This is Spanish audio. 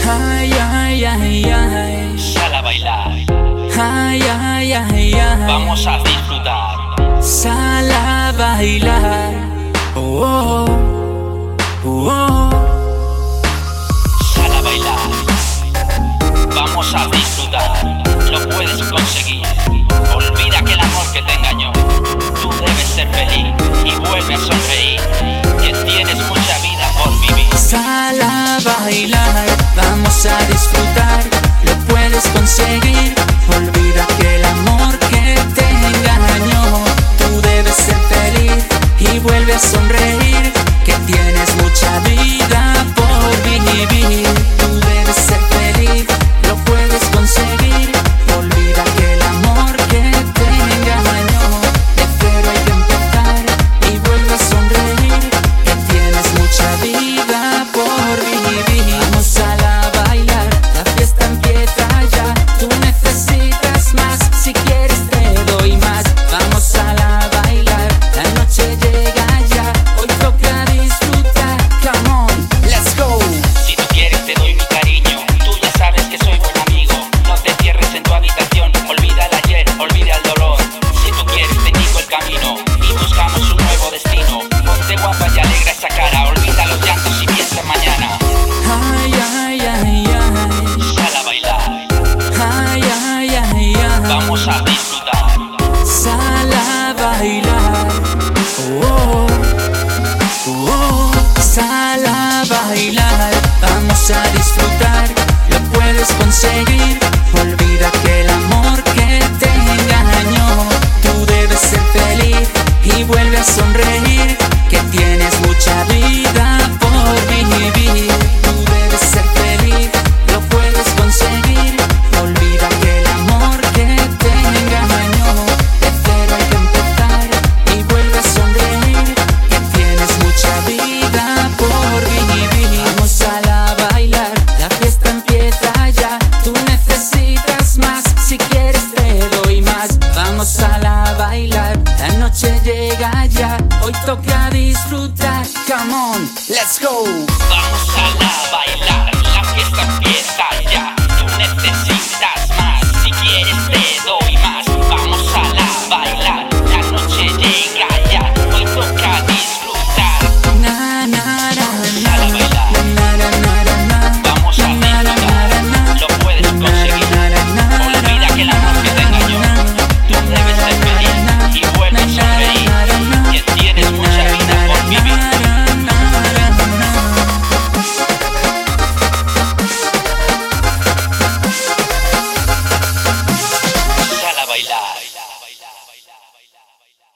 Ay, ay, ay, ay. Sal a bailar, Ay, ay, ay, ay. vamos a disfrutar. Sal a bailar. Oh, oh, oh, oh. Sal a bailar, vamos a disfrutar. Lo puedes conseguir. Olvida que el amor que te engañó. Tú debes ser feliz y vuelve a sonreír. Que tienes mucha vida por vivir. Sal a bailar, vamos a disfrutar. Lo puedes conseguir. Olvida que el amor que te engañó. Tú debes ser feliz y vuelve a sonreír. Que tienes mucha vida por vivir. Tú debes ser feliz, lo puedes conseguir. Olvida que el amor que te engañó. De cero hay que empezar y vuelve a sonreír. Que tienes mucha vida por vivir. Vamos a la bailar, la fiesta empieza ya. Tú necesitas más, si quieres te doy más. Vamos a la bailar, la noche llega ya. Hoy toca disfrutar, come on, let's go. Si tú quieres te doy mi cariño. Tú ya sabes que soy buen amigo. No te cierres en tu habitación. Olvida el ayer, olvida el dolor. Si tú quieres te indico el camino y buscamos un nuevo destino. Ponte guapa y alegra esa cara. Olvida los llantos y piensa en mañana. Ay, ay, ay, ay. Sal a bailar, Ay, ay, ay, ay. vamos a disfrutar. Sal a bailar. Oh, oh, oh. Sal a bailar, vamos a disfrutar. Lo puedes conseguir. Olvida que el amor que te engañó. Tú debes ser feliz y vuelve a sonreír. Que tienes mucha vida por vivir. Tú debes ser feliz, lo puedes conseguir. Olvida que el amor que te engañó. De cero hay que empezar y vuelve a sonreír. Que tienes mucha vida por vivir. Vamos a la bailar, la fiesta empieza ya. Tú necesitas más, si quieres te doy más. Vamos a la bailar, la noche llega ya. Hoy toca disfrutar, come on, let's go. Vamos a la bailar, la fiesta empieza ya. Tú necesitas más, si quieres te doy más. Vamos a la bailar, la noche llega ya. Hoy toca disfrutar. Na, na, na, Sal a bailar, na, na, na, na, na. vamos a disfrutar. Lo puedes conseguir. Olvida que el amor que te engañó. Tú debes ser feliz y vuelve a sonreír. Que tienes mucha vida por vivir. Sal a bailar.